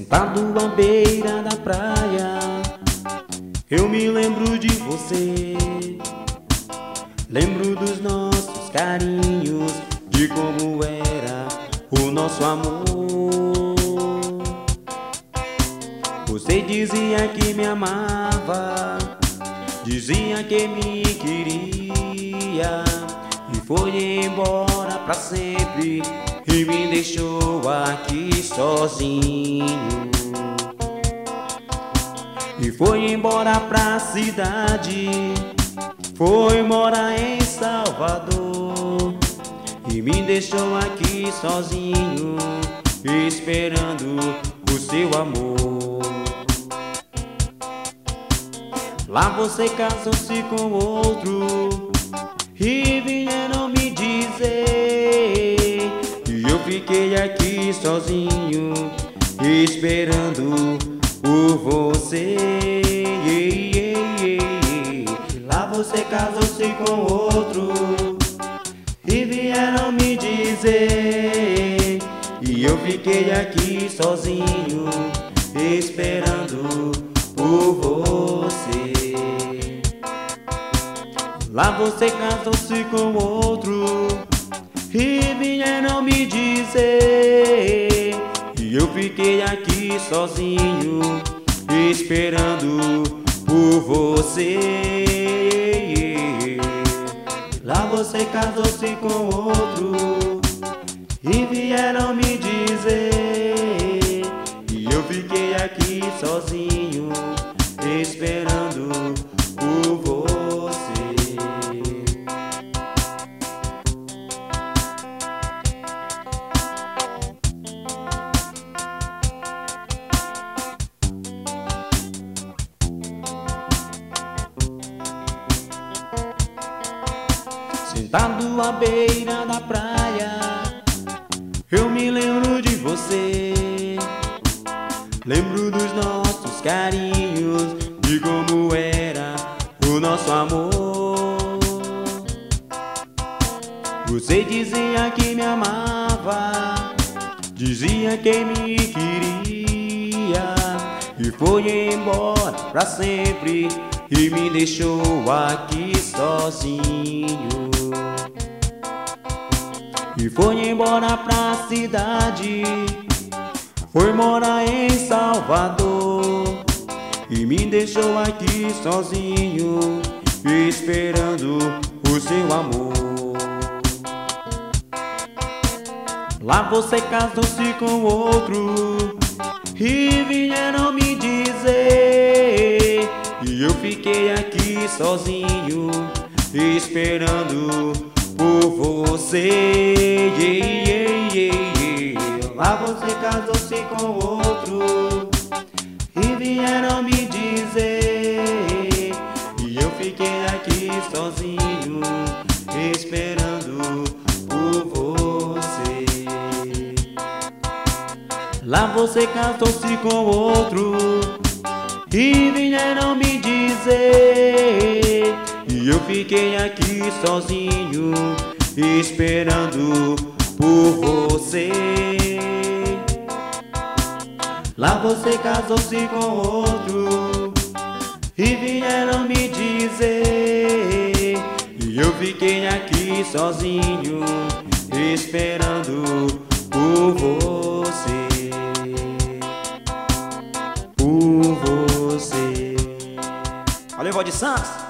Sentado à beira da praia, eu me lembro de você. Lembro dos nossos carinhos, de como era o nosso amor. Você dizia que me amava, dizia que me queria, e foi embora pra sempre e me deixou aqui sozinho. E foi embora pra cidade, foi morar em Salvador, e me deixou aqui sozinho, esperando o seu amor. Lá você casou-se com outro e vieram me dizer, e eu fiquei aqui sozinho, esperando por você. Lá você casou-se com outro e vieram me dizer, e eu fiquei aqui sozinho, esperando por você. Lá você casou-se com outro e vieram me dizer, e eu fiquei aqui sozinho, esperando por você. Lá você casou-se com outro e vieram me dizer, e eu fiquei aqui sozinho, esperando por você. Sentado à beira da praia, eu me lembro de você. Lembro dos nossos carinhos, de como era o nosso amor. Você dizia que me amava, dizia que me queria, e foi embora pra sempre e me deixou aqui sozinho. E foi embora pra cidade, foi morar em Salvador, e me deixou aqui sozinho, esperando o seu amor. Lá você casou-se com outro e vieram me dizer, e eu fiquei aqui sozinho, esperando por você. Lá você casou-se com outro e vieram me dizer, e eu fiquei aqui sozinho, esperando por você. Lá você casou-se com outro e vieram me dizer, e eu fiquei aqui sozinho, esperando por você. Lá você casou-se com outro e vieram me dizer, e eu fiquei aqui sozinho, esperando por você. Por você. Valeu, Valdir Santos.